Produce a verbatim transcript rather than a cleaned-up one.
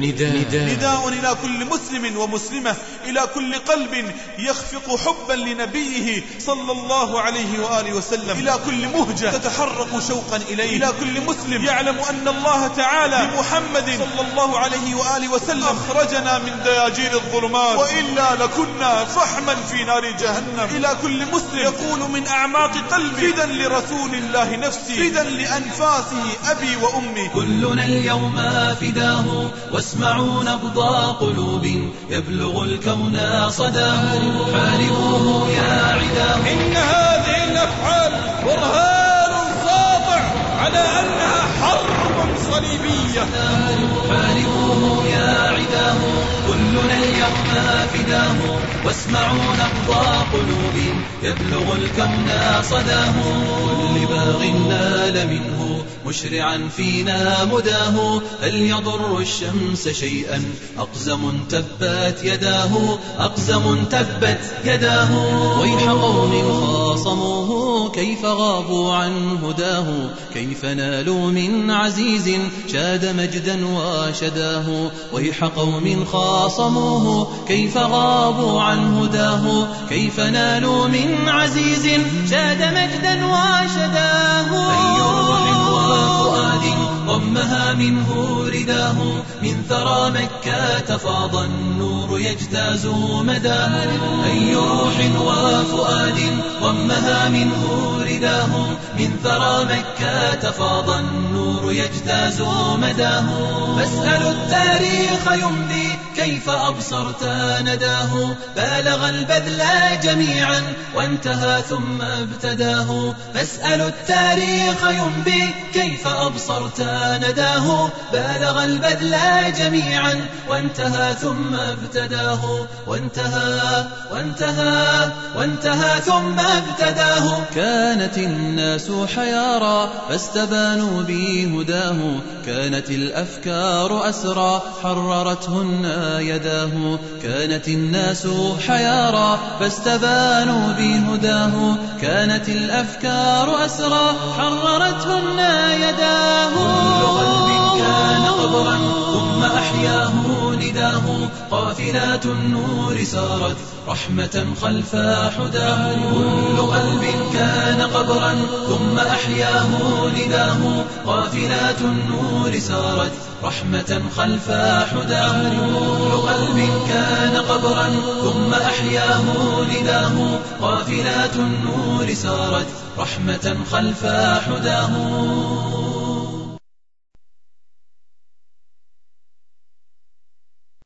نداء, نداء إلى كل مسلم ومسلمة، إلى كل قلب يخفق حبا لنبيه صلى الله عليه وآله وسلم، إلى كل مهجة تتحرك شوقا إليه، إلى كل مسلم يعلم أن الله تعالى بمحمد صلى الله عليه وآله وسلم أخرجنا من دياجير الظلمات وإلا لكنا فحما في نار جهنم، إلى كل مسلم يقول من أعماق قلبي فدا لرسول الله نفسي، فدا لأنفاسه أبي وأمي. كلنا اليوم فداه، واسمعوا نبض قلوب يبلغ الكون صداه. حاربوه يا عداه. إن هذه الأفعال برهان ساطع على أنها حرب صليبية. حاربوه يا عداه. كلنا اليوم فداه، واسمعوا نبض قلوب يبلغ الكون صداه. كل باغ نال منه مشرعا فينا مداه، هل يضر الشمس شيئا أقزم تبت يداه، أقزم تبت يداه. ويح قوم خاصموه كيف غابوا عن هداه، كيف نالوا من عزيز شاد مجدا وشداه. ويح قوم خاصموه كيف غابوا عن هداه، كيف نالوا من عزيز شاد مجدا وشداه. أي روح وفؤاد ضمها منه رداه، من ثرى مكة فاض النور يجتاز مداه. أي روح وفؤاد ضمها منه رداه، من ثرى مكة فاض النور يجتاز مداه. فاسألوا التاريخ يمضي كيف أبصرت نداه، بالغ البذل جميعا وانتهى ثم ابتداه. فاسألوا التاريخ ينبي كيف أبصرت نداه، بالغ البذل جميعا وانتهى ثم ابتداه. وانتهى وانتهى وانتهى ثم ابتداه. كانت الناس حيارى فاستبانوا بهداه، كانت الأفكار أسرى حررتهن يداه. كانت الناس حيارى فاستبانوا بهداه، كانت الأفكار أسرى حررتهن يداه. كل قلب كان قبرا ثم أحياه نداه، قافلات النور سارت رحمة خلف حداه. كل قلب كان قبرا ثم أحياه نداه، قافلات النور سارت رحمة خلف حداه. كل قلب كان قبرا ثم أحياه نداه، قافلات النور سارت رحمة خلف حداه.